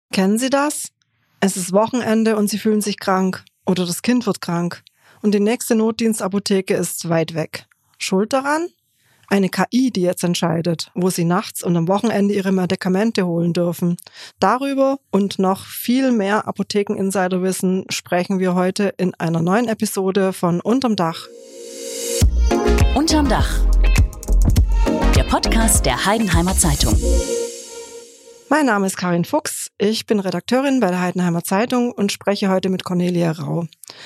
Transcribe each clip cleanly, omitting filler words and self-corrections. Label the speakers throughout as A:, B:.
A: Kennen Sie das? Es ist Wochenende und Sie fühlen sich krank oder das Kind wird krank und die nächste Notdienstapotheke ist weit weg. Schuld daran? Eine KI, die jetzt entscheidet, wo Sie nachts und am Wochenende Ihre Medikamente holen dürfen. Darüber und noch viel mehr Apotheken-Insider-Wissen sprechen wir heute in einer neuen Episode von Unterm Dach.
B: Unterm Dach. Der Podcast der Heidenheimer Zeitung.
A: Mein Name ist Karin Fuchs, ich bin Redakteurin bei der Heidenheimer Zeitung und spreche heute mit Cornelia Rau.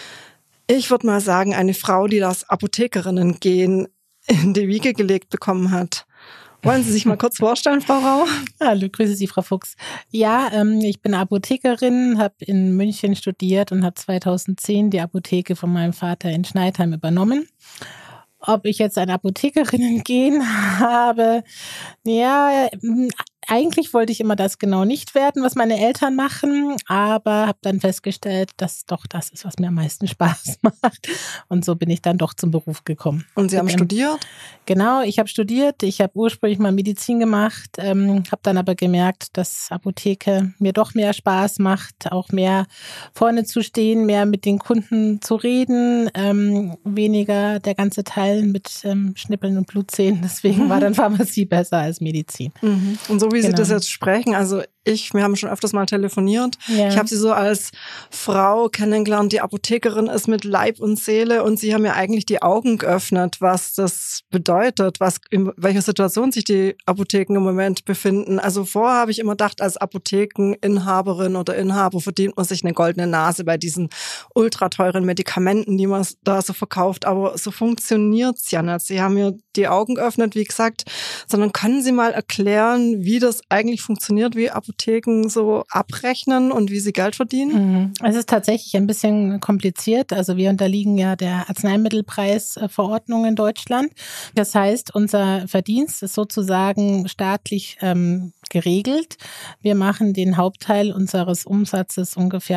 A: Ich würde mal sagen, eine Frau, die das Apothekerinnen-Gen in die Wiege gelegt bekommen hat. Wollen Sie sich mal kurz vorstellen, Frau Rau?
C: Hallo, grüße Sie, Frau Fuchs. Ja, ich bin Apothekerin, habe in München studiert und habe 2010 die Apotheke von meinem Vater in Schneidheim übernommen. Ob ich jetzt ein Apothekerinnen-Gen habe, ja, eigentlich wollte ich immer das genau nicht werden, was meine Eltern machen, aber habe dann festgestellt, dass doch das ist, was mir am meisten Spaß macht. Und so bin ich dann doch zum Beruf gekommen.
A: Und Sie haben studiert?
C: Genau, ich habe studiert. Ich habe ursprünglich mal Medizin gemacht, habe dann aber gemerkt, dass Apotheke mir doch mehr Spaß macht, auch mehr vorne zu stehen, mehr mit den Kunden zu reden, weniger der ganze Teil mit Schnippeln und Blutzählen. Deswegen war dann Pharmazie besser als Medizin.
A: Mhm. Und so wie Sie das jetzt sprechen, also wir haben schon öfters mal telefoniert. Ja. Ich habe Sie so als Frau kennengelernt, die Apothekerin ist mit Leib und Seele und Sie haben mir eigentlich die Augen geöffnet, was das bedeutet, in welcher Situation sich die Apotheken im Moment befinden. Also vorher habe ich immer gedacht, als Apothekeninhaberin oder Inhaber verdient man sich eine goldene Nase bei diesen ultra teuren Medikamenten, die man da so verkauft. Aber so funktioniert's ja nicht. Sie haben mir die Augen geöffnet, wie gesagt, sondern können Sie mal erklären, wie das eigentlich funktioniert, wie Apotheken so abrechnen und wie sie Geld verdienen?
C: Es ist tatsächlich ein bisschen kompliziert. Also wir unterliegen ja der Arzneimittelpreisverordnung in Deutschland. Das heißt, unser Verdienst ist sozusagen staatlich geregelt. Wir machen den Hauptteil unseres Umsatzes, ungefähr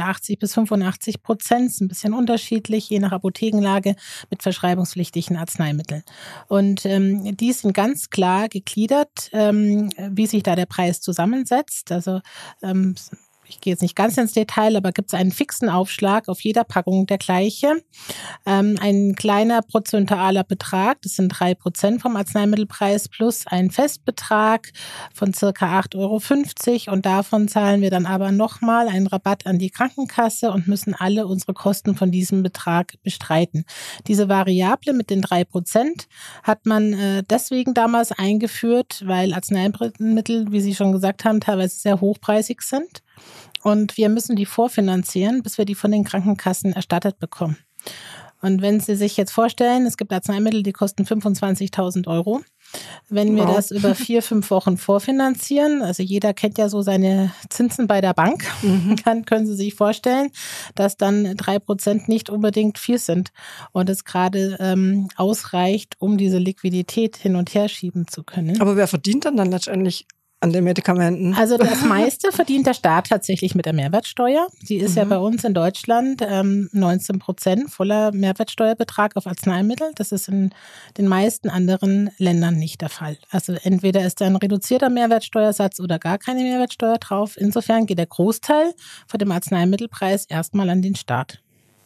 C: 80-85%, ist ein bisschen unterschiedlich, je nach Apothekenlage, mit verschreibungspflichtigen Arzneimitteln. Und die sind ganz klar gegliedert, wie sich da der Preis zusammensetzt. Also ich gehe jetzt nicht ganz ins Detail, aber gibt es einen fixen Aufschlag auf jeder Packung der gleiche. Ein kleiner prozentualer Betrag, das sind 3% vom Arzneimittelpreis, plus ein Festbetrag von circa 8,50 € und davon zahlen wir dann aber nochmal einen Rabatt an die Krankenkasse und müssen alle unsere Kosten von diesem Betrag bestreiten. Diese Variable mit den 3% hat man deswegen damals eingeführt, weil Arzneimittel, wie Sie schon gesagt haben, teilweise sehr hochpreisig sind. Und wir müssen die vorfinanzieren, bis wir die von den Krankenkassen erstattet bekommen. Und wenn Sie sich jetzt vorstellen, es gibt Arzneimittel, die kosten 25.000 €. Wenn wir das über 4-5 Wochen vorfinanzieren, also jeder kennt ja so seine Zinsen bei der Bank, dann können Sie sich vorstellen, dass dann 3% nicht unbedingt viel sind und es gerade ausreicht, um diese Liquidität hin und her schieben zu können.
A: Aber wer verdient dann letztendlich an den Medikamenten?
C: Also das meiste verdient der Staat tatsächlich mit der Mehrwertsteuer. Die ist ja bei uns in Deutschland 19% voller Mehrwertsteuerbetrag auf Arzneimittel. Das ist in den meisten anderen Ländern nicht der Fall. Also entweder ist da ein reduzierter Mehrwertsteuersatz oder gar keine Mehrwertsteuer drauf. Insofern geht der Großteil von dem Arzneimittelpreis erstmal an den Staat.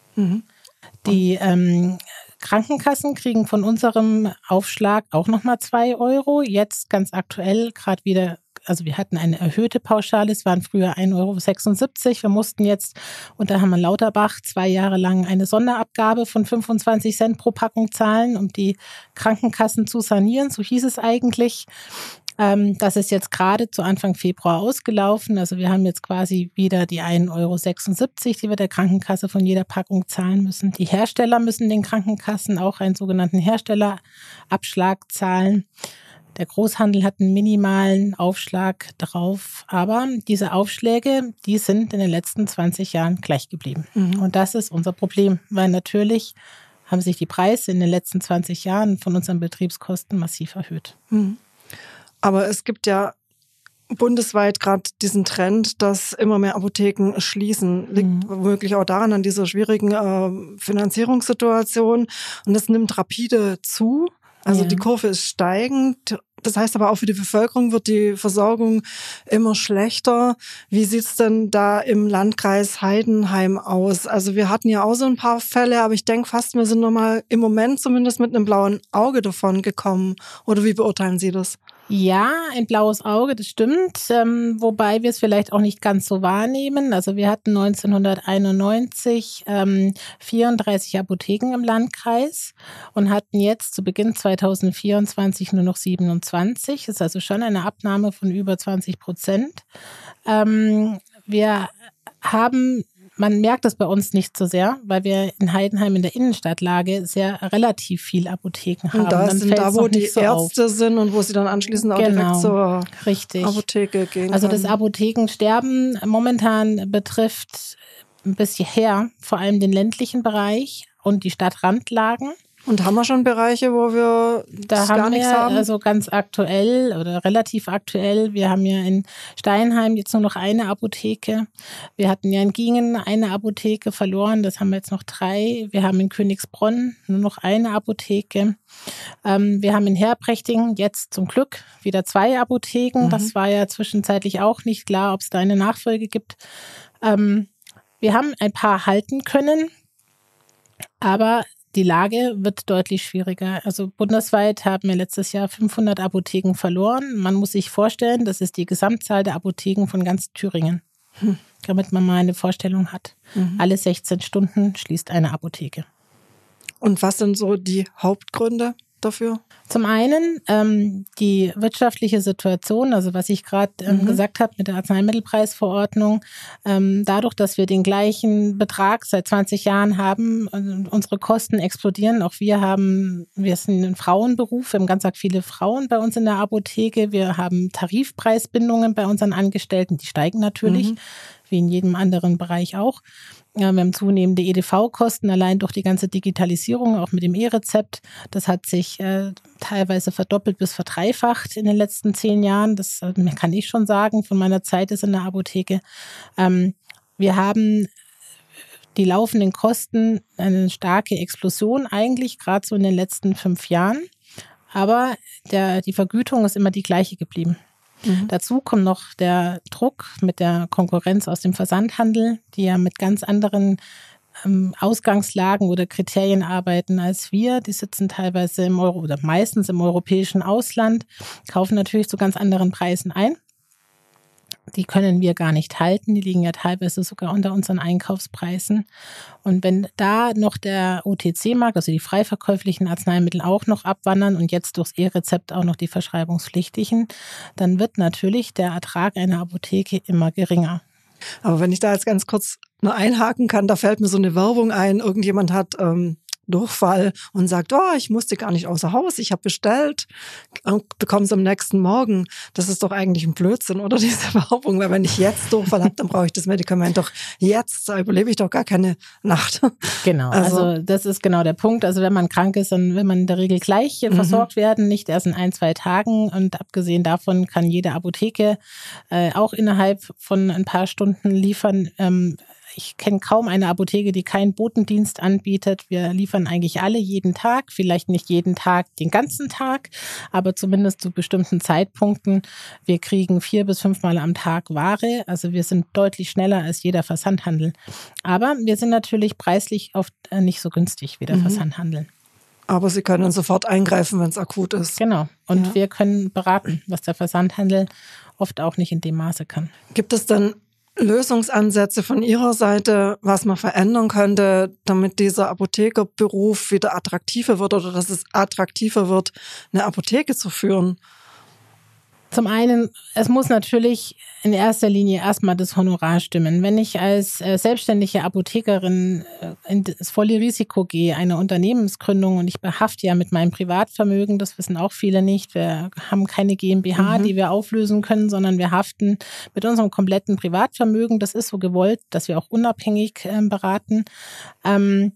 C: Die Krankenkassen kriegen von unserem Aufschlag auch nochmal 2 €. Jetzt ganz aktuell gerade wieder, also wir hatten eine erhöhte Pauschale, es waren früher 1,76 €. Wir mussten jetzt unter Hermann-Lauterbach 2 Jahre lang eine Sonderabgabe von 25 Cent pro Packung zahlen, um die Krankenkassen zu sanieren, so hieß es eigentlich. Das ist jetzt gerade zu Anfang Februar ausgelaufen. Also wir haben jetzt quasi wieder die 1,76 €, die wir der Krankenkasse von jeder Packung zahlen müssen. Die Hersteller müssen den Krankenkassen auch einen sogenannten Herstellerabschlag zahlen. Der Großhandel hat einen minimalen Aufschlag drauf, aber diese Aufschläge, die sind in den letzten 20 Jahren gleich geblieben. Und das ist unser Problem, weil natürlich haben sich die Preise in den letzten 20 Jahren von unseren Betriebskosten massiv erhöht.
A: Aber es gibt ja bundesweit gerade diesen Trend, dass immer mehr Apotheken schließen. Liegt womöglich auch daran, an dieser schwierigen Finanzierungssituation. Und es nimmt rapide zu. Also die Kurve ist steigend. Das heißt aber auch für die Bevölkerung wird die Versorgung immer schlechter. Wie sieht's denn da im Landkreis Heidenheim aus? Also wir hatten ja auch so ein paar Fälle, aber ich denke fast, wir sind nochmal im Moment zumindest mit einem blauen Auge davon gekommen. Oder wie beurteilen Sie das?
C: Ja, ein blaues Auge, das stimmt, wobei wir es vielleicht auch nicht ganz so wahrnehmen. Also wir hatten 1991 34 Apotheken im Landkreis und hatten jetzt zu Beginn 2024 nur noch 27. Das ist also schon eine Abnahme von über 20%. Wir haben... Man merkt das bei uns nicht so sehr, weil wir in Heidenheim in der Innenstadtlage relativ viel Apotheken haben.
A: Und da sind da, wo die Ärzte sind und wo sie dann anschließend auch direkt zur Apotheke gehen.
C: Also das Apothekensterben momentan betrifft bisher vor allem den ländlichen Bereich und die Stadtrandlagen.
A: Und haben wir schon Bereiche, wo wir das gar nichts haben?
C: Also ganz aktuell oder relativ aktuell. Wir haben ja in Steinheim jetzt nur noch eine Apotheke. Wir hatten ja in Gingen eine Apotheke verloren. Das haben wir jetzt noch 3. Wir haben in Königsbronn nur noch eine Apotheke. Wir haben in Herbrechtingen jetzt zum Glück wieder 2 Apotheken. Das war ja zwischenzeitlich auch nicht klar, ob es da eine Nachfolge gibt. Wir haben ein paar halten können, aber die Lage wird deutlich schwieriger. Also bundesweit haben wir letztes Jahr 500 Apotheken verloren. Man muss sich vorstellen, das ist die Gesamtzahl der Apotheken von ganz Thüringen, damit man mal eine Vorstellung hat. Alle 16 Stunden schließt eine Apotheke.
A: Und was sind so die Hauptgründe dafür?
C: Zum einen die wirtschaftliche Situation, also was ich gerade gesagt habe mit der Arzneimittelpreisverordnung. Dadurch, dass wir den gleichen Betrag seit 20 Jahren haben, unsere Kosten explodieren. Auch wir sind ein Frauenberuf, wir haben ganz viele Frauen bei uns in der Apotheke. Wir haben Tarifpreisbindungen bei unseren Angestellten, die steigen natürlich, wie in jedem anderen Bereich auch. Wir haben zunehmende EDV-Kosten, allein durch die ganze Digitalisierung, auch mit dem E-Rezept. Das hat sich teilweise verdoppelt bis verdreifacht in den letzten 10 Jahren. Das kann ich schon sagen, von meiner Zeit ist in der Apotheke. Wir haben die laufenden Kosten eine starke Explosion eigentlich, gerade so in den letzten 5 Jahren. Aber die Vergütung ist immer die gleiche geblieben. Dazu kommt noch der Druck mit der Konkurrenz aus dem Versandhandel, die ja mit ganz anderen Ausgangslagen oder Kriterien arbeiten als wir. Die sitzen teilweise oder meistens im europäischen Ausland, kaufen natürlich zu ganz anderen Preisen ein. Die können wir gar nicht halten. Die liegen ja teilweise sogar unter unseren Einkaufspreisen. Und wenn da noch der OTC-Markt, also die frei verkäuflichen Arzneimittel auch noch abwandern und jetzt durchs E-Rezept auch noch die verschreibungspflichtigen, dann wird natürlich der Ertrag einer Apotheke immer geringer.
A: Aber wenn ich da jetzt ganz kurz nur einhaken kann, da fällt mir so eine Werbung ein. Irgendjemand hat Durchfall und sagt, ich musste gar nicht außer Haus, ich habe bestellt und bekomme es am nächsten Morgen. Das ist doch eigentlich ein Blödsinn, oder, diese Werbung? Weil wenn ich jetzt Durchfall habe, dann brauche ich das Medikament doch jetzt, da überlebe ich doch gar keine Nacht.
C: Genau, also das ist genau der Punkt. Also wenn man krank ist, dann will man in der Regel gleich versorgt werden, nicht erst in 1-2 Tagen. Und abgesehen davon kann jede Apotheke auch innerhalb von ein paar Stunden liefern. Ich kenne kaum eine Apotheke, die keinen Botendienst anbietet. Wir liefern eigentlich alle jeden Tag, vielleicht nicht jeden Tag, den ganzen Tag, aber zumindest zu bestimmten Zeitpunkten. Wir kriegen 4 bis 5 Mal am Tag Ware, also wir sind deutlich schneller als jeder Versandhandel. Aber wir sind natürlich preislich oft nicht so günstig wie der Versandhandel.
A: Aber Sie können sofort eingreifen, wenn es akut ist.
C: Genau. Und wir können beraten, was der Versandhandel oft auch nicht in dem Maße kann.
A: Gibt es dann Lösungsansätze von Ihrer Seite, was man verändern könnte, damit dieser Apothekerberuf wieder attraktiver wird oder dass es attraktiver wird, eine Apotheke zu führen?
C: Zum einen, es muss natürlich in erster Linie erstmal das Honorar stimmen. Wenn ich als selbstständige Apothekerin in das volle Risiko gehe, eine Unternehmensgründung, und ich behafte ja mit meinem Privatvermögen, das wissen auch viele nicht, wir haben keine GmbH, die wir auflösen können, sondern wir haften mit unserem kompletten Privatvermögen. Das ist so gewollt, dass wir auch unabhängig beraten. Dann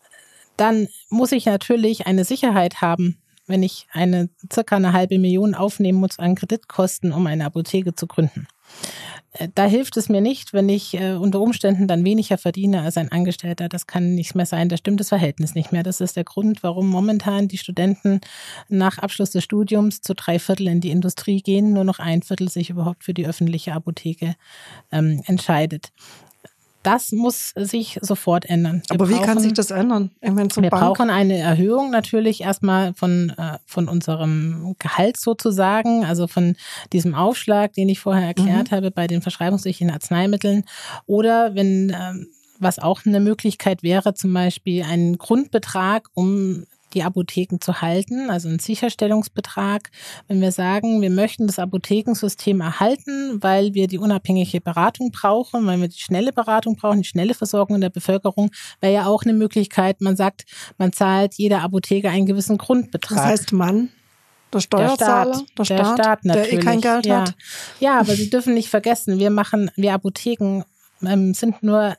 C: muss ich natürlich eine Sicherheit haben, wenn ich circa 1,5 Million aufnehmen muss an Kreditkosten, um eine Apotheke zu gründen. Da hilft es mir nicht, wenn ich unter Umständen dann weniger verdiene als ein Angestellter. Das kann nicht mehr sein. Da stimmt das Verhältnis nicht mehr. Das ist der Grund, warum momentan die Studenten nach Abschluss des Studiums zu 3/4 in die Industrie gehen, nur noch 1/4 sich überhaupt für die öffentliche Apotheke entscheidet. Das muss sich sofort ändern.
A: Aber wie kann sich das ändern?
C: Wir brauchen eine Erhöhung natürlich erstmal von unserem Gehalt sozusagen, also von diesem Aufschlag, den ich vorher erklärt habe bei den verschreibungspflichtigen Arzneimitteln. Oder wenn, was auch eine Möglichkeit wäre, zum Beispiel einen Grundbetrag, um die Apotheken zu halten, also einen Sicherstellungsbetrag. Wenn wir sagen, wir möchten das Apothekensystem erhalten, weil wir die unabhängige Beratung brauchen, weil wir die schnelle Beratung brauchen, die schnelle Versorgung in der Bevölkerung, wäre ja auch eine Möglichkeit. Man sagt, man zahlt jeder Apotheke einen gewissen Grundbetrag.
A: Das heißt der Steuerzahler, der Staat
C: natürlich,
A: der kein Geld hat.
C: Ja, aber Sie dürfen nicht vergessen, wir Apotheken sind nur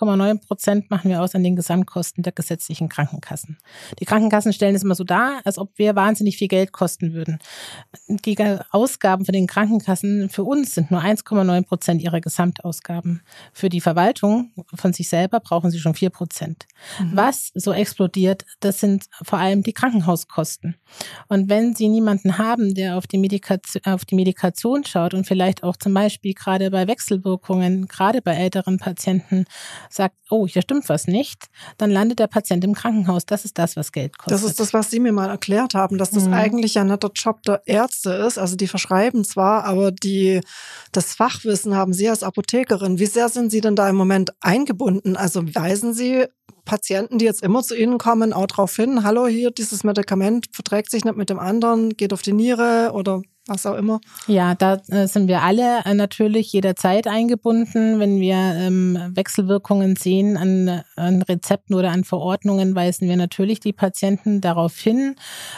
C: 1,9% machen wir aus an den Gesamtkosten der gesetzlichen Krankenkassen. Die Krankenkassen stellen es immer so dar, als ob wir wahnsinnig viel Geld kosten würden. Die Ausgaben von den Krankenkassen für uns sind nur 1,9% ihrer Gesamtausgaben. Für die Verwaltung von sich selber brauchen sie schon 4%. Was so explodiert, das sind vor allem die Krankenhauskosten. Und wenn Sie niemanden haben, der auf die Medikation schaut und vielleicht auch zum Beispiel gerade bei Wechselwirkungen, gerade bei älteren Patienten sagt, oh, hier stimmt was nicht, dann landet der Patient im Krankenhaus. Das ist das, was Geld kostet.
A: Das ist das, was Sie mir mal erklärt haben, dass das eigentlich ja nicht der Job der Ärzte ist. Also die verschreiben zwar, aber das Fachwissen haben Sie als Apothekerin. Wie sehr sind Sie denn da im Moment eingebunden? Also weisen Sie Patienten, die jetzt immer zu Ihnen kommen, auch darauf hin, hallo, hier, dieses Medikament verträgt sich nicht mit dem anderen, geht auf die Niere oder was auch immer?
C: Ja, da sind wir alle natürlich jederzeit eingebunden. Wenn wir Wechselwirkungen sehen an Rezepten oder an Verordnungen, weisen wir natürlich die Patienten darauf hin.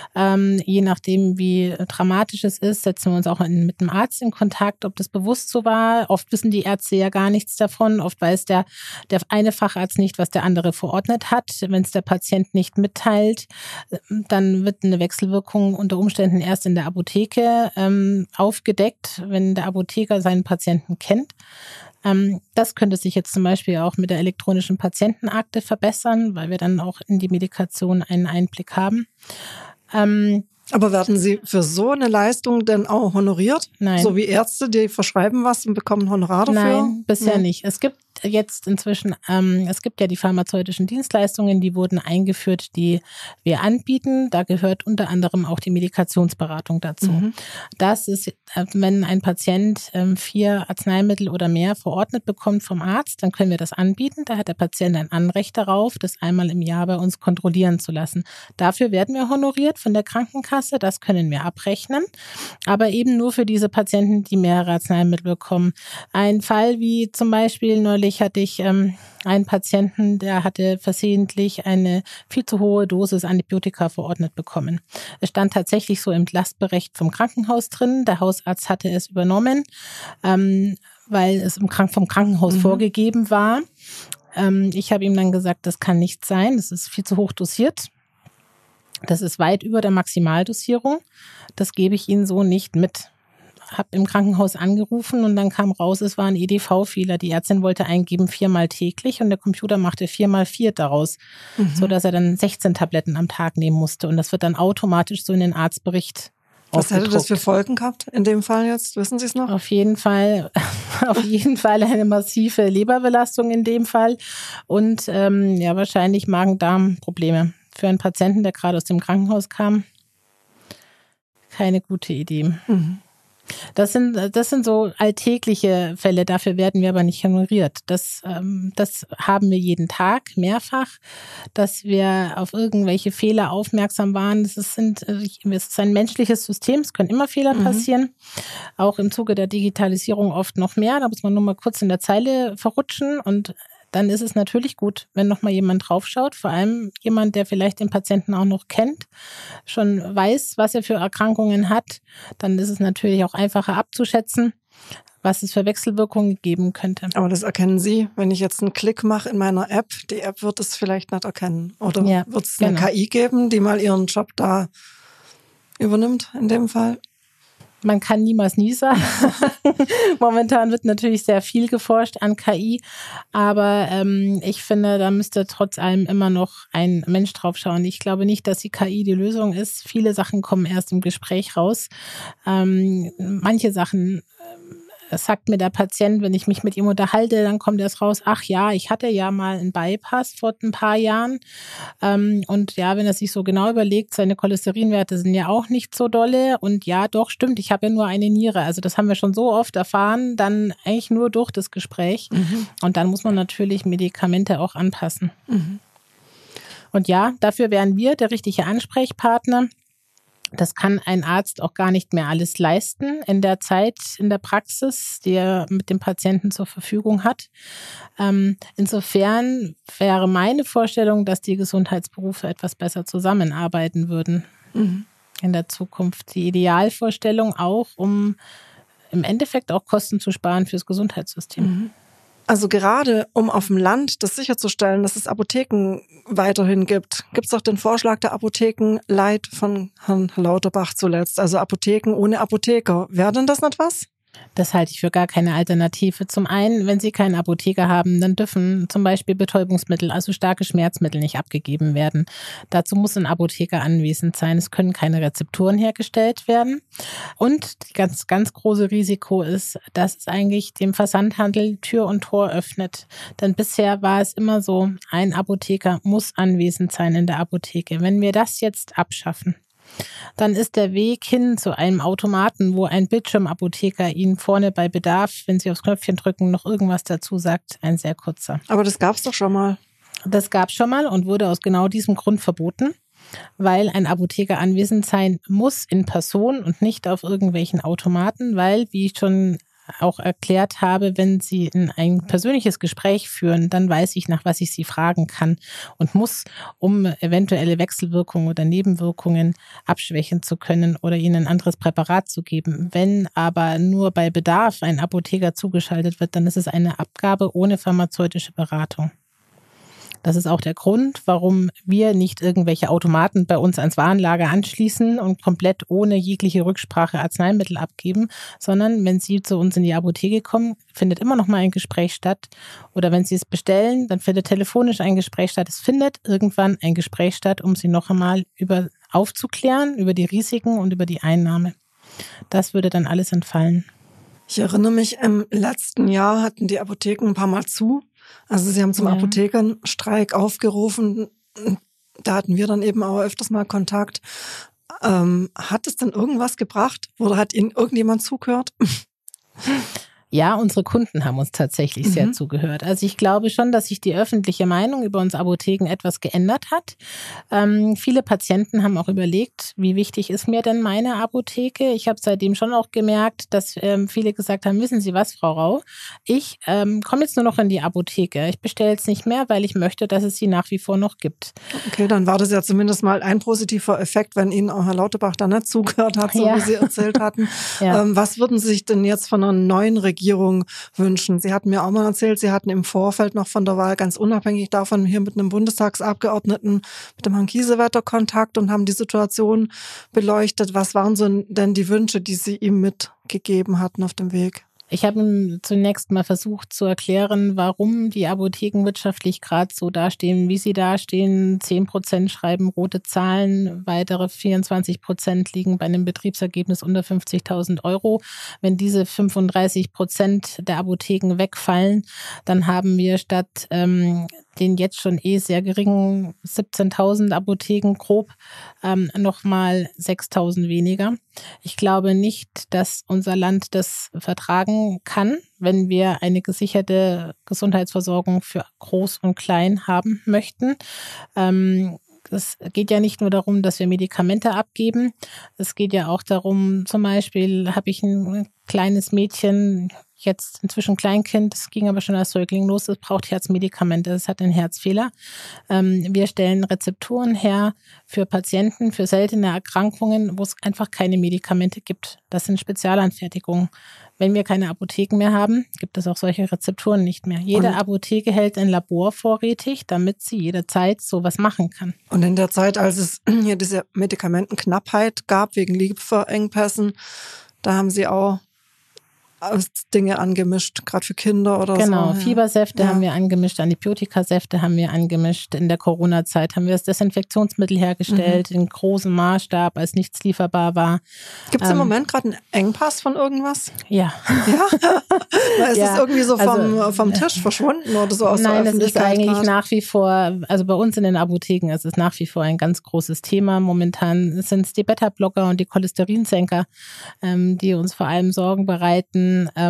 C: Je nachdem, wie dramatisch es ist, setzen wir uns auch mit dem Arzt in Kontakt, ob das bewusst so war. Oft wissen die Ärzte ja gar nichts davon. Oft weiß der eine Facharzt nicht, was der andere verordnet hat. Wenn es der Patient nicht mitteilt, dann wird eine Wechselwirkung unter Umständen erst in der Apotheke aufgedeckt, wenn der Apotheker seinen Patienten kennt. Das könnte sich jetzt zum Beispiel auch mit der elektronischen Patientenakte verbessern, weil wir dann auch in die Medikation einen Einblick haben.
A: Aber werden Sie für so eine Leistung denn auch honoriert?
C: Nein.
A: So wie Ärzte, die verschreiben was und bekommen Honorar dafür?
C: Nein, bisher nicht. Es gibt jetzt inzwischen, es gibt ja die pharmazeutischen Dienstleistungen, die wurden eingeführt, die wir anbieten. Da gehört unter anderem auch die Medikationsberatung dazu. Das ist, wenn ein Patient 4 Arzneimittel oder mehr verordnet bekommt vom Arzt, dann können wir das anbieten. Da hat der Patient ein Anrecht darauf, das einmal im Jahr bei uns kontrollieren zu lassen. Dafür werden wir honoriert von der Krankenkasse. Das können wir abrechnen, aber eben nur für diese Patienten, die mehrere Arzneimittel bekommen. Ein Fall wie zum Beispiel neulich hatte ich einen Patienten, der hatte versehentlich eine viel zu hohe Dosis Antibiotika verordnet bekommen. Es stand tatsächlich so im Lastbericht vom Krankenhaus drin. Der Hausarzt hatte es übernommen, weil es vom Krankenhaus vorgegeben war. Ich habe ihm dann gesagt, das kann nicht sein, das ist viel zu hoch dosiert. Das ist weit über der Maximaldosierung. Das gebe ich Ihnen so nicht mit. Habe im Krankenhaus angerufen und dann kam raus, es war ein EDV-Fehler. Die Ärztin wollte eingeben 4-mal täglich und der Computer machte 4x4 daraus, sodass er dann 16 Tabletten am Tag nehmen musste. Und das wird dann automatisch so in den Arztbericht
A: Was hätte das für Folgen gehabt in dem Fall jetzt? Wissen Sie es noch?
C: Auf jeden Fall eine massive Leberbelastung in dem Fall und wahrscheinlich Magen-Darm-Probleme. Für einen Patienten, der gerade aus dem Krankenhaus kam, keine gute Idee. Das sind so alltägliche Fälle, dafür werden wir aber nicht honoriert. Das haben wir jeden Tag, mehrfach, dass wir auf irgendwelche Fehler aufmerksam waren. Es ist ein menschliches System, es können immer Fehler passieren, auch im Zuge der Digitalisierung oft noch mehr. Da muss man nur mal kurz in der Zeile verrutschen und dann ist es natürlich gut, wenn noch mal jemand draufschaut, vor allem jemand, der vielleicht den Patienten auch noch kennt, schon weiß, was er für Erkrankungen hat. Dann ist es natürlich auch einfacher abzuschätzen, was es für Wechselwirkungen geben könnte.
A: Aber das erkennen Sie, wenn ich jetzt einen Klick mache in meiner App, die App wird es vielleicht nicht erkennen. Oder wird es eine KI geben, die mal ihren Job da übernimmt in dem Fall?
C: Man kann niemals nie sagen. Momentan wird natürlich sehr viel geforscht an KI, aber ich finde, da müsste trotz allem immer noch ein Mensch drauf schauen. Ich glaube nicht, dass die KI die Lösung ist. Viele Sachen kommen erst im Gespräch raus. Manche Sachen sagt mir der Patient, wenn ich mich mit ihm unterhalte, dann kommt erst raus, ach ja, ich hatte ja mal einen Bypass vor ein paar Jahren. Und ja, wenn er sich so genau überlegt, seine Cholesterinwerte sind ja auch nicht so dolle. Und ja, doch, stimmt, ich habe ja nur eine Niere. Also das haben wir schon so oft erfahren, dann eigentlich nur durch das Gespräch. Und dann muss man natürlich Medikamente auch anpassen. Und ja, dafür wären wir der richtige Ansprechpartner. Das kann ein Arzt auch gar nicht mehr alles leisten in der Zeit, in der Praxis, die er mit dem Patienten zur Verfügung hat. Insofern wäre meine Vorstellung, dass die Gesundheitsberufe etwas besser zusammenarbeiten würden in der Zukunft. Die Idealvorstellung auch, um im Endeffekt auch Kosten zu sparen fürs Gesundheitssystem.
A: Also gerade um auf dem Land das sicherzustellen, dass es Apotheken weiterhin gibt, gibt es auch den Vorschlag der Apothekenleit von Herrn Lauterbach zuletzt. Also Apotheken ohne Apotheker. Wäre denn das nicht was?
C: Das halte ich für gar keine Alternative. Zum einen, wenn Sie keinen Apotheker haben, dann dürfen zum Beispiel Betäubungsmittel, also starke Schmerzmittel, nicht abgegeben werden. Dazu muss ein Apotheker anwesend sein. Es können keine Rezepturen hergestellt werden. Und das ganz große Risiko ist, dass es eigentlich dem Versandhandel Tür und Tor öffnet. Denn bisher war es immer so, ein Apotheker muss anwesend sein in der Apotheke. Wenn wir das jetzt abschaffen, dann ist der Weg hin zu einem Automaten, wo ein Bildschirmapotheker Ihnen vorne bei Bedarf, wenn Sie aufs Knöpfchen drücken, noch irgendwas dazu sagt, ein sehr kurzer.
A: Aber das gab es doch schon mal.
C: Das gab es schon mal und wurde aus genau diesem Grund verboten, weil ein Apotheker anwesend sein muss in Person und nicht auf irgendwelchen Automaten, weil, wie ich schon auch erklärt habe, wenn Sie ein persönliches Gespräch führen, dann weiß ich, nach was ich Sie fragen kann und muss, um eventuelle Wechselwirkungen oder Nebenwirkungen abschwächen zu können oder Ihnen ein anderes Präparat zu geben. Wenn aber nur bei Bedarf ein Apotheker zugeschaltet wird, dann ist es eine Abgabe ohne pharmazeutische Beratung. Das ist auch der Grund, warum wir nicht irgendwelche Automaten bei uns ans Warenlager anschließen und komplett ohne jegliche Rücksprache Arzneimittel abgeben, sondern wenn Sie zu uns in die Apotheke kommen, findet immer noch mal ein Gespräch statt. Oder wenn Sie es bestellen, dann findet telefonisch ein Gespräch statt. Es findet irgendwann ein Gespräch statt, um Sie noch einmal aufzuklären über die Risiken und über die Einnahme. Das würde dann alles entfallen.
A: Ich erinnere mich, im letzten Jahr hatten die Apotheken ein paar Mal zu. Also sie haben zum Apothekerstreik aufgerufen. Da hatten wir dann eben auch öfters mal Kontakt. Hat es denn irgendwas gebracht? Oder hat Ihnen irgendjemand zugehört?
C: Ja, unsere Kunden haben uns tatsächlich sehr zugehört. Also ich glaube schon, dass sich die öffentliche Meinung über uns Apotheken etwas geändert hat. Viele Patienten haben auch überlegt, wie wichtig ist mir denn meine Apotheke? Ich habe seitdem schon auch gemerkt, dass viele gesagt haben, wissen Sie was, Frau Rau, ich komme jetzt nur noch in die Apotheke. Ich bestelle jetzt nicht mehr, weil ich möchte, dass es sie nach wie vor noch gibt.
A: Okay, dann war das ja zumindest mal ein positiver Effekt, wenn Ihnen auch Herr Lauterbach da nicht zugehört hat, so wie Sie erzählt hatten. Was würden Sie sich denn jetzt von einer neuen Regierung wünschen? Sie hatten mir auch mal erzählt, Sie hatten im Vorfeld noch von der Wahl ganz unabhängig davon hier mit einem Bundestagsabgeordneten, mit dem Herrn Kiesewetter Kontakt und haben die Situation beleuchtet. Was waren so denn die Wünsche, die Sie ihm mitgegeben hatten auf dem Weg?
C: Ich habe ihm zunächst mal versucht zu erklären, warum die Apotheken wirtschaftlich gerade so dastehen, wie sie dastehen. 10% schreiben rote Zahlen, weitere 24% liegen bei einem Betriebsergebnis unter 50.000 €. Wenn diese 35% der Apotheken wegfallen, dann haben wir statt den jetzt schon sehr geringen 17.000 Apotheken grob nochmal 6.000 weniger. Ich glaube nicht, dass unser Land das vertragen kann, wenn wir eine gesicherte Gesundheitsversorgung für Groß und Klein haben möchten. Es geht ja nicht nur darum, dass wir Medikamente abgeben. Es geht ja auch darum, zum Beispiel habe ich ein kleines Mädchen, jetzt inzwischen Kleinkind, es ging aber schon als Säugling los, es braucht Herzmedikamente, es hat einen Herzfehler. Wir stellen Rezepturen her für Patienten, für seltene Erkrankungen, wo es einfach keine Medikamente gibt. Das sind Spezialanfertigungen. Wenn wir keine Apotheken mehr haben, gibt es auch solche Rezepturen nicht mehr. Jede Apotheke hält ein Labor vorrätig, damit sie jederzeit sowas machen kann.
A: Und in der Zeit, als es hier diese Medikamentenknappheit gab, wegen Lieferengpässen, Da haben Sie auch Dinge angemischt, gerade für Kinder oder so.
C: Genau, Fiebersäfte haben wir angemischt, Antibiotikasäfte haben wir angemischt. In der Corona-Zeit haben wir das Desinfektionsmittel hergestellt, in großem Maßstab, als nichts lieferbar war.
A: Gibt es im Moment gerade einen Engpass von irgendwas?
C: Ja.
A: Ist es irgendwie so vom Tisch verschwunden oder so aus der Öffentlichkeit?
C: Nein, es ist eigentlich nach wie vor, also bei uns in den Apotheken ist es nach wie vor ein ganz großes Thema. Momentan sind es die Beta-Blocker und die Cholesterinsenker, die uns vor allem Sorgen bereiten.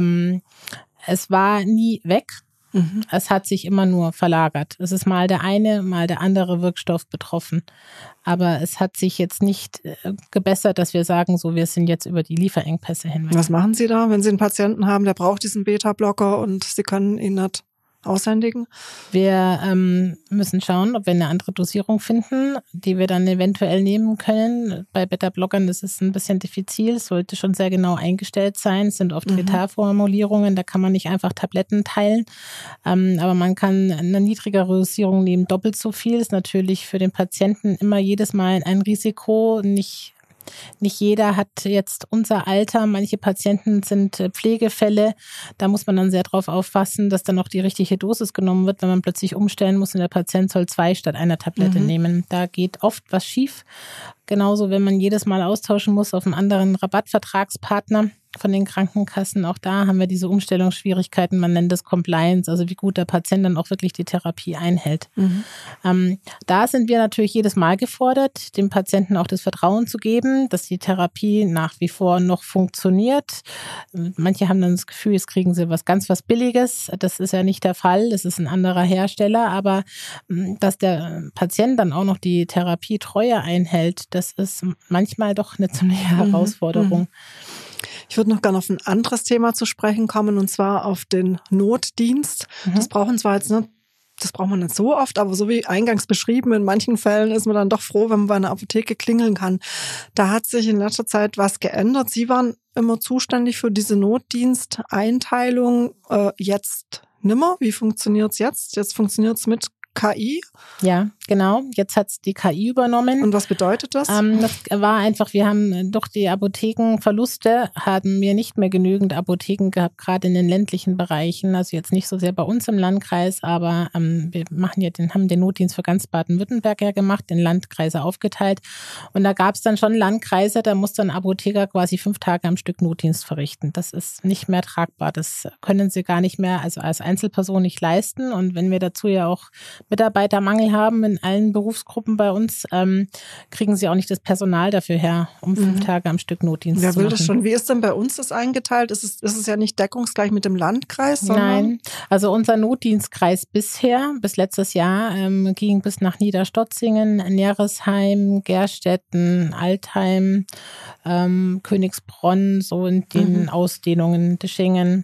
C: Es war nie weg. Es hat sich immer nur verlagert. Es ist mal der eine, mal der andere Wirkstoff betroffen. Aber es hat sich jetzt nicht gebessert, dass wir sagen, so, wir sind jetzt über die Lieferengpässe hinweg.
A: Was machen Sie da, wenn Sie einen Patienten haben, der braucht diesen Beta-Blocker und Sie können ihn nicht aushändigen?
C: Wir müssen schauen, ob wir eine andere Dosierung finden, die wir dann eventuell nehmen können. Bei Beta-Blockern ist es ein bisschen diffizil, es sollte schon sehr genau eingestellt sein. Es sind oft Retardformulierungen, da kann man nicht einfach Tabletten teilen. Aber man kann eine niedrigere Dosierung nehmen, doppelt so viel. Ist natürlich für den Patienten immer jedes Mal ein Risiko. Nicht jeder hat jetzt unser Alter. Manche Patienten sind Pflegefälle. Da muss man dann sehr drauf aufpassen, dass dann auch die richtige Dosis genommen wird, wenn man plötzlich umstellen muss und der Patient soll 2 statt einer Tablette nehmen. Da geht oft was schief. Genauso, wenn man jedes Mal austauschen muss auf einen anderen Rabattvertragspartner von den Krankenkassen. Auch da haben wir diese Umstellungsschwierigkeiten. Man nennt das Compliance, also wie gut der Patient dann auch wirklich die Therapie einhält. Da sind wir natürlich jedes Mal gefordert, dem Patienten auch das Vertrauen zu geben, dass die Therapie nach wie vor noch funktioniert. Manche haben dann das Gefühl, jetzt kriegen sie was Billiges. Das ist ja nicht der Fall. Das ist ein anderer Hersteller. Aber dass der Patient dann auch noch die Therapietreue einhält, das ist manchmal doch eine ziemliche Herausforderung.
A: Ich würde noch gerne auf ein anderes Thema zu sprechen kommen, und zwar auf den Notdienst. Das brauchen zwar jetzt nicht, das braucht man nicht so oft, aber so wie eingangs beschrieben, in manchen Fällen ist man dann doch froh, wenn man bei einer Apotheke klingeln kann. Da hat sich in letzter Zeit was geändert. Sie waren immer zuständig für diese Notdiensteinteilung, jetzt nimmer. Wie funktioniert es jetzt? Jetzt funktioniert es mit KI?
C: Ja, genau. Jetzt hat es die KI übernommen.
A: Und was bedeutet das?
C: Das war einfach, wir haben durch die Apothekenverluste, haben wir nicht mehr genügend Apotheken gehabt, gerade in den ländlichen Bereichen. Also jetzt nicht so sehr bei uns im Landkreis, aber wir haben den Notdienst für ganz Baden-Württemberg ja gemacht, in Landkreise aufgeteilt. Und da gab es dann schon Landkreise, da musste ein Apotheker quasi 5 Tage am Stück Notdienst verrichten. Das ist nicht mehr tragbar. Das können sie gar nicht mehr, also als Einzelperson nicht leisten. Und wenn wir dazu ja auch Mitarbeitermangel haben in allen Berufsgruppen bei uns, kriegen sie auch nicht das Personal dafür her, um 5 Tage am Stück Notdienst zu machen.
A: Wer will das schon? Wie ist denn bei uns das eingeteilt? Ist es ja nicht deckungsgleich mit dem Landkreis?
C: Nein, also unser Notdienstkreis bis letztes Jahr, ging bis nach Niederstotzingen, Neresheim, Gerstetten, Altheim, Königsbronn, so in den Ausdehnungen, Deschingen.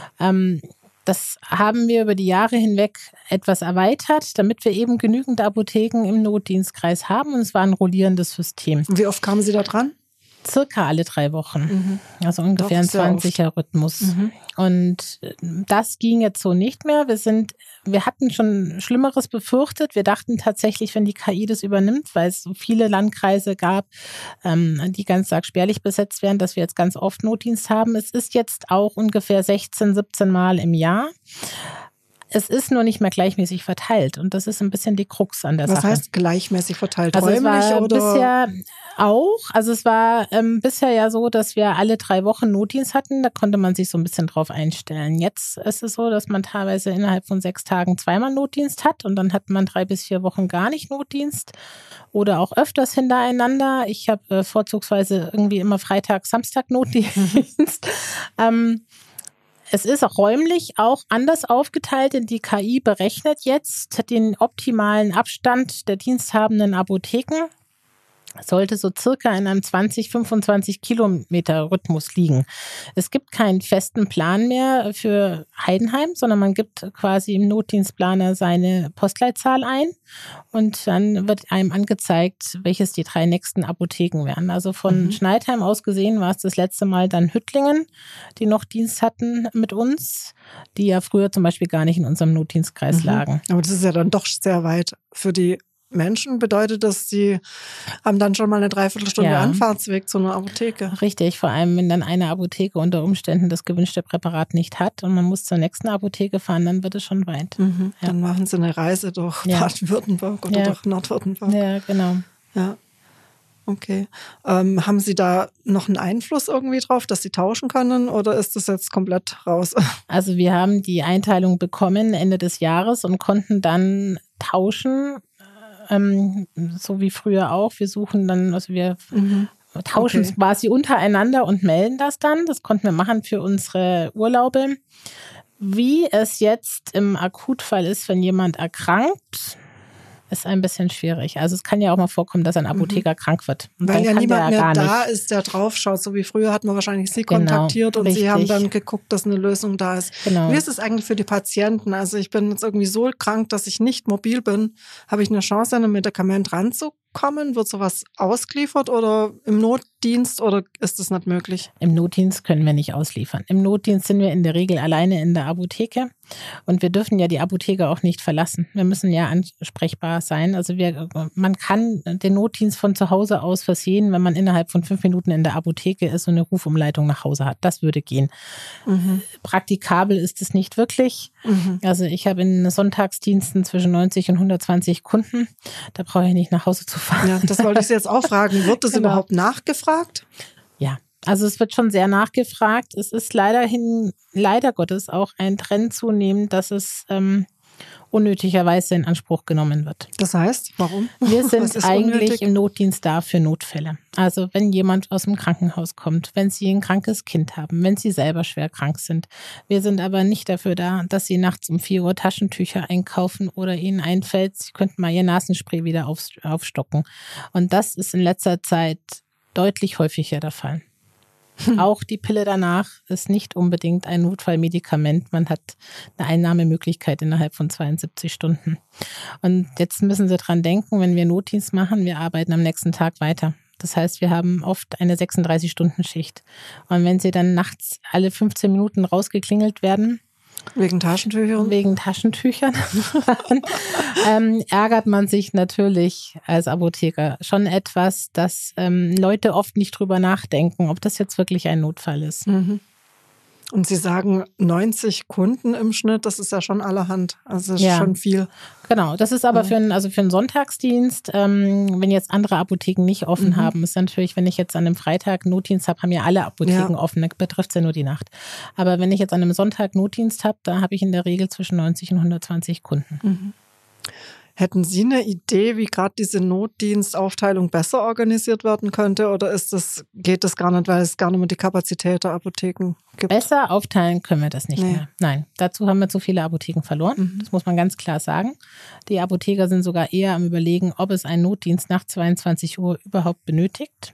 C: Das haben wir über die Jahre hinweg etwas erweitert, damit wir eben genügend Apotheken im Notdienstkreis haben. Und es war ein rollierendes System.
A: Wie oft kamen Sie da dran?
C: Circa alle 3 Wochen. Also ungefähr ein 20er Rhythmus. Und das ging jetzt so nicht mehr. Wir hatten schon Schlimmeres befürchtet. Wir dachten tatsächlich, wenn die KI das übernimmt, weil es so viele Landkreise gab, die ganz arg spärlich besetzt werden, dass wir jetzt ganz oft Notdienst haben. Es ist jetzt auch ungefähr 16, 17 Mal im Jahr. Es ist nur nicht mehr gleichmäßig verteilt und das ist ein bisschen die Krux an der Sache.
A: Was heißt gleichmäßig verteilt?
C: Also
A: räumlich
C: es war
A: oder?
C: Bisher auch. Also es war bisher ja so, dass wir alle 3 Wochen Notdienst hatten. Da konnte man sich so ein bisschen drauf einstellen. Jetzt ist es so, dass man teilweise innerhalb von 6 Tagen 2-mal Notdienst hat und dann hat man 3 bis 4 Wochen gar nicht Notdienst oder auch öfters hintereinander. Ich habe vorzugsweise irgendwie immer Freitag, Samstag Notdienst. Es ist auch räumlich auch anders aufgeteilt, denn die KI berechnet jetzt den optimalen Abstand der diensthabenden Apotheken. Sollte so circa in einem 20-25 Kilometer Rhythmus liegen. Es gibt keinen festen Plan mehr für Heidenheim, sondern man gibt quasi im Notdienstplaner seine Postleitzahl ein und dann wird einem angezeigt, welches die 3 nächsten Apotheken wären. Also von Schneidheim aus gesehen war es das letzte Mal dann Hüttlingen, die noch Dienst hatten mit uns, die ja früher zum Beispiel gar nicht in unserem Notdienstkreis lagen.
A: Aber das ist ja dann doch sehr weit für die Menschen bedeutet das, sie haben dann schon mal eine Dreiviertelstunde Anfahrtsweg zu einer Apotheke.
C: Richtig, vor allem wenn dann eine Apotheke unter Umständen das gewünschte Präparat nicht hat und man muss zur nächsten Apotheke fahren, dann wird es schon weit.
A: Dann machen sie eine Reise durch Baden-Württemberg oder durch Nordwürttemberg.
C: Ja, genau.
A: Ja. Okay. Haben Sie da noch einen Einfluss irgendwie drauf, dass Sie tauschen können oder ist das jetzt komplett raus?
C: Also wir haben die Einteilung bekommen Ende des Jahres und konnten dann tauschen, so wie früher auch. Wir suchen dann, also wir tauschen quasi untereinander und melden das dann. Das konnten wir machen für unsere Urlaube. Wie es jetzt im Akutfall ist, wenn jemand erkrankt, ist ein bisschen schwierig. Also es kann ja auch mal vorkommen, dass ein Apotheker krank wird. Und
A: weil ja niemand mehr da ist, der drauf schaut. So wie früher hat man wahrscheinlich Sie kontaktiert und Sie haben dann geguckt, dass eine Lösung da ist.
C: Genau.
A: Wie ist es eigentlich für die Patienten? Also ich bin jetzt irgendwie so krank, dass ich nicht mobil bin. Habe ich eine Chance, an ein Medikament ranzukommen? Wird sowas ausgeliefert oder im Notdienst oder ist das nicht möglich?
C: Im Notdienst können wir nicht ausliefern. Im Notdienst sind wir in der Regel alleine in der Apotheke und wir dürfen ja die Apotheke auch nicht verlassen. Wir müssen ja ansprechbar sein. Also man kann den Notdienst von zu Hause aus versehen, wenn man innerhalb von 5 Minuten in der Apotheke ist und eine Rufumleitung nach Hause hat. Das würde gehen. Praktikabel ist es nicht wirklich. Also ich habe in Sonntagsdiensten zwischen 90 und 120 Kunden. Da brauche ich nicht nach Hause zu fahren.
A: Ja, das wollte ich Sie jetzt auch fragen. Wird das überhaupt nachgefragt?
C: Ja, also es wird schon sehr nachgefragt. Es ist leider Gottes auch ein Trend zunehmend, dass es unnötigerweise in Anspruch genommen wird.
A: Das heißt, warum?
C: Wir sind eigentlich im Notdienst da für Notfälle. Also wenn jemand aus dem Krankenhaus kommt, wenn Sie ein krankes Kind haben, wenn Sie selber schwer krank sind. Wir sind aber nicht dafür da, dass Sie nachts um 4 Uhr Taschentücher einkaufen oder Ihnen einfällt, Sie könnten mal Ihr Nasenspray wieder aufstocken. Und das ist in letzter Zeit deutlich häufiger der Fall. Auch die Pille danach ist nicht unbedingt ein Notfallmedikament. Man hat eine Einnahmemöglichkeit innerhalb von 72 Stunden. Und jetzt müssen Sie dran denken, wenn wir Notdienst machen, wir arbeiten am nächsten Tag weiter. Das heißt, wir haben oft eine 36-Stunden-Schicht. Und wenn Sie dann nachts alle 15 Minuten rausgeklingelt werden,
A: wegen Taschentüchern?
C: Wegen Taschentüchern. Ärgert man sich natürlich als Apotheker schon etwas, dass Leute oft nicht drüber nachdenken, ob das jetzt wirklich ein Notfall ist.
A: Und Sie sagen 90 Kunden im Schnitt, das ist ja schon allerhand. Also das ist schon viel.
C: Genau, das ist aber für einen Sonntagsdienst, wenn jetzt andere Apotheken nicht offen haben, ist natürlich, wenn ich jetzt an einem Freitag Notdienst habe, haben ja alle Apotheken offen, da betrifft es ja nur die Nacht. Aber wenn ich jetzt an einem Sonntag Notdienst habe, da habe ich in der Regel zwischen 90 und 120 Kunden.
A: Hätten Sie eine Idee, wie gerade diese Notdienstaufteilung besser organisiert werden könnte? Oder geht das gar nicht, weil es gar nicht mehr die Kapazität der Apotheken gibt?
C: Besser aufteilen können wir das nicht mehr. Nein, dazu haben wir zu viele Apotheken verloren. Das muss man ganz klar sagen. Die Apotheker sind sogar eher am Überlegen, ob es einen Notdienst nach 22 Uhr überhaupt benötigt.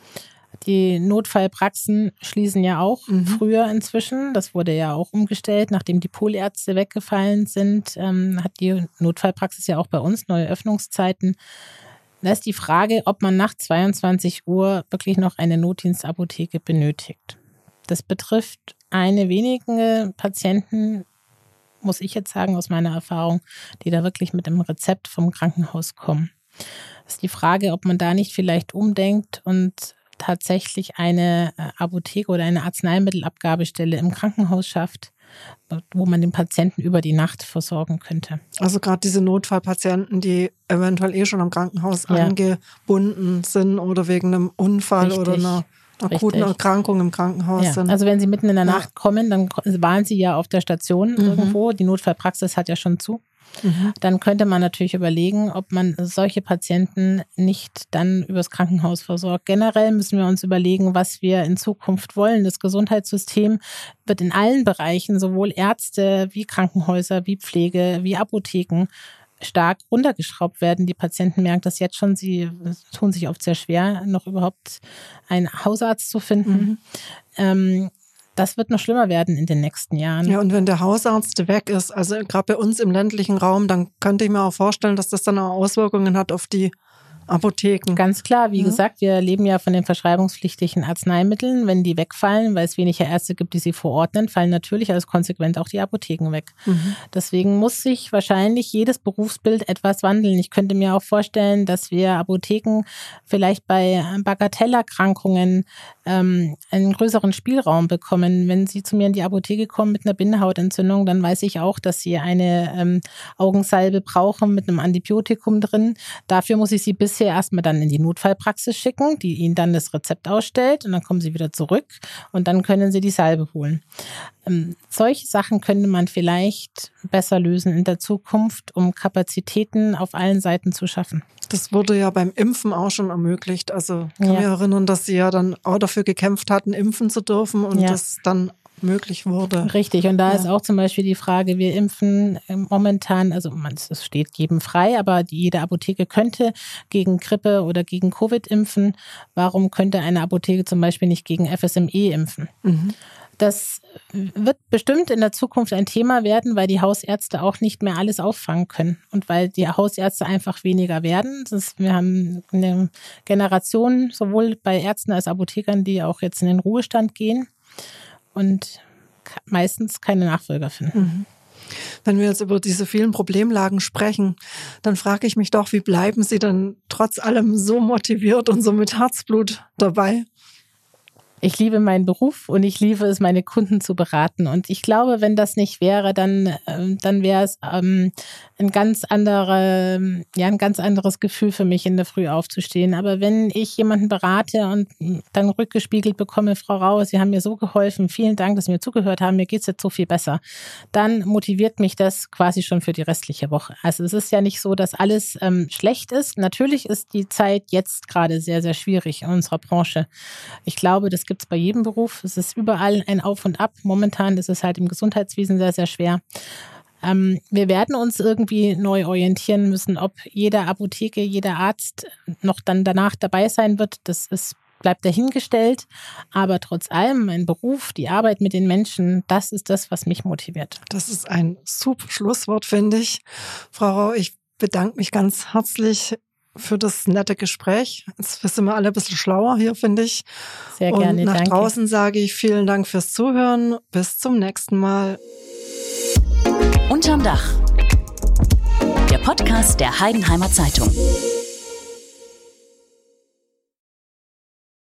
C: Die Notfallpraxen schließen ja auch früher inzwischen. Das wurde ja auch umgestellt. Nachdem die Polärzte weggefallen sind, hat die Notfallpraxis ja auch bei uns neue Öffnungszeiten. Da ist die Frage, ob man nach 22 Uhr wirklich noch eine Notdienstapotheke benötigt. Das betrifft eine wenige Patienten, muss ich jetzt sagen aus meiner Erfahrung, die da wirklich mit dem Rezept vom Krankenhaus kommen. Das ist die Frage, ob man da nicht vielleicht umdenkt und tatsächlich eine Apotheke oder eine Arzneimittelabgabestelle im Krankenhaus schafft, wo man den Patienten über die Nacht versorgen könnte.
A: Also gerade diese Notfallpatienten, die eventuell schon am Krankenhaus angebunden sind oder wegen einem Unfall oder einer akuten Erkrankung im Krankenhaus sind.
C: Also wenn Sie mitten in der Nacht kommen, dann waren Sie ja auf der Station irgendwo, die Notfallpraxis hat ja schon zu. Dann könnte man natürlich überlegen, ob man solche Patienten nicht dann übers Krankenhaus versorgt. Generell müssen wir uns überlegen, was wir in Zukunft wollen. Das Gesundheitssystem wird in allen Bereichen, sowohl Ärzte wie Krankenhäuser, wie Pflege, wie Apotheken, stark runtergeschraubt werden. Die Patienten merken das jetzt schon. Sie tun sich oft sehr schwer, noch überhaupt einen Hausarzt zu finden. Das wird noch schlimmer werden in den nächsten Jahren.
A: Ja, und wenn der Hausarzt weg ist, also gerade bei uns im ländlichen Raum, dann könnte ich mir auch vorstellen, dass das dann auch Auswirkungen hat auf die Apotheken.
C: Ganz klar, wie gesagt, wir leben ja von den verschreibungspflichtigen Arzneimitteln. Wenn die wegfallen, weil es weniger Ärzte gibt, die sie verordnen, fallen natürlich als konsequent auch die Apotheken weg. Deswegen muss sich wahrscheinlich jedes Berufsbild etwas wandeln. Ich könnte mir auch vorstellen, dass wir Apotheken vielleicht bei Bagatellerkrankungen einen größeren Spielraum bekommen. Wenn Sie zu mir in die Apotheke kommen mit einer Bindehautentzündung, dann weiß ich auch, dass Sie eine Augensalbe brauchen mit einem Antibiotikum drin. Dafür muss ich Sie bisher erstmal dann in die Notfallpraxis schicken, die Ihnen dann das Rezept ausstellt und dann kommen Sie wieder zurück und dann können Sie die Salbe holen. Solche Sachen könnte man vielleicht besser lösen in der Zukunft, um Kapazitäten auf allen Seiten zu schaffen.
A: Das wurde ja beim Impfen auch schon ermöglicht. Also ich kann mich erinnern, dass Sie ja dann auch dafür gekämpft hatten, impfen zu dürfen und das dann möglich wurde.
C: Richtig, und da ist auch zum Beispiel die Frage, wir impfen momentan, also es steht jedem frei, aber jede Apotheke könnte gegen Grippe oder gegen Covid impfen. Warum könnte eine Apotheke zum Beispiel nicht gegen FSME impfen? Das wird bestimmt in der Zukunft ein Thema werden, weil die Hausärzte auch nicht mehr alles auffangen können und weil die Hausärzte einfach weniger werden. Wir haben eine Generation, sowohl bei Ärzten als Apothekern, die auch jetzt in den Ruhestand gehen und meistens keine Nachfolger finden.
A: Wenn wir jetzt über diese vielen Problemlagen sprechen, dann frage ich mich doch, wie bleiben Sie denn trotz allem so motiviert und so mit Herzblut dabei?
C: Ich liebe meinen Beruf und ich liebe es, meine Kunden zu beraten. Und ich glaube, wenn das nicht wäre, dann wäre es ein ganz anderes Gefühl für mich, in der Früh aufzustehen. Aber wenn ich jemanden berate und dann rückgespiegelt bekomme, Frau Rau, Sie haben mir so geholfen, vielen Dank, dass Sie mir zugehört haben, mir geht es jetzt so viel besser, dann motiviert mich das quasi schon für die restliche Woche. Also es ist ja nicht so, dass alles schlecht ist. Natürlich ist die Zeit jetzt gerade sehr, sehr schwierig in unserer Branche. Ich glaube, das gibt es bei jedem Beruf. Es ist überall ein Auf und Ab. Momentan ist es halt im Gesundheitswesen sehr, sehr schwer. Wir werden uns irgendwie neu orientieren müssen, ob jede Apotheke, jeder Arzt noch dann danach dabei sein wird. Bleibt dahingestellt. Aber trotz allem, mein Beruf, die Arbeit mit den Menschen, das ist das, was mich motiviert.
A: Das ist ein super Schlusswort, finde ich. Frau Rau, ich bedanke mich ganz herzlich für das nette Gespräch. Jetzt sind wir alle ein bisschen schlauer hier, finde ich.
C: Sehr gerne,
A: und nach
C: danke.
A: Draußen sage ich vielen Dank fürs Zuhören. Bis zum nächsten Mal.
B: Unterm Dach. Der Podcast der Heidenheimer Zeitung.